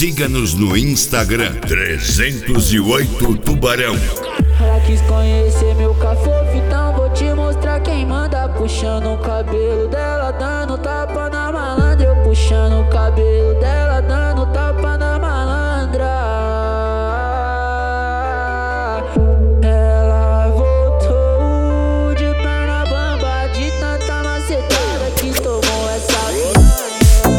Siga-nos no Instagram 308 Tubarão. Ela quis conhecer meu cafofo, então vou te mostrar quem manda. Puxando o cabelo dela, dando tapa na malandra. Eu puxando o cabelo dela, dando tapa na malandra. Ela voltou de perna bamba, de tanta macetada que tomou essa piranha.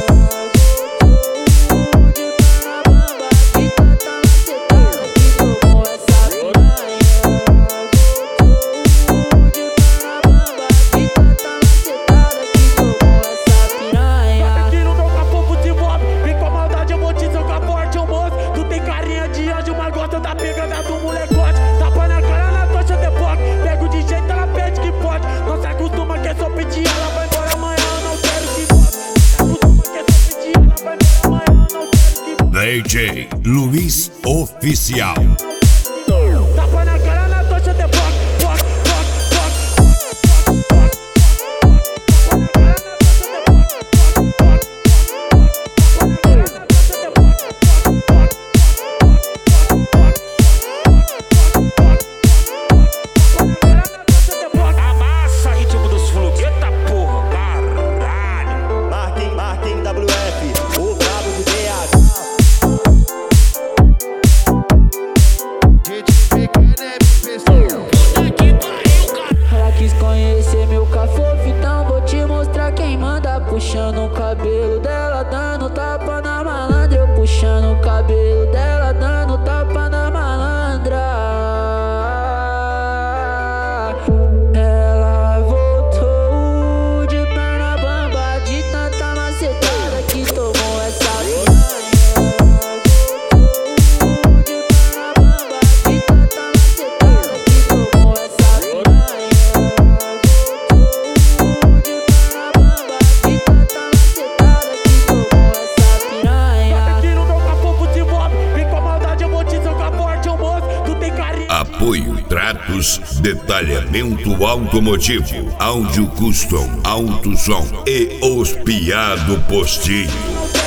DJ Luiz Oficial. Tapa na cara na tocha de bloco, bloco, amassa ritmo dos fluxos, eita porra, caralho. Marquinhos WF, o brabo de BH. Ela quis conhecer meu cafofo, então vou te mostrar quem manda. Puxando o cabelo dela, dando tapa na malandra. Eu puxando o cabelo dela, dando tapa na malandra. Ela voltou de perna bamba, de tanta macetada que tomou essa piranha. Apoio, tratos, detalhamento automotivo, áudio custom, alto som e os piado postinho.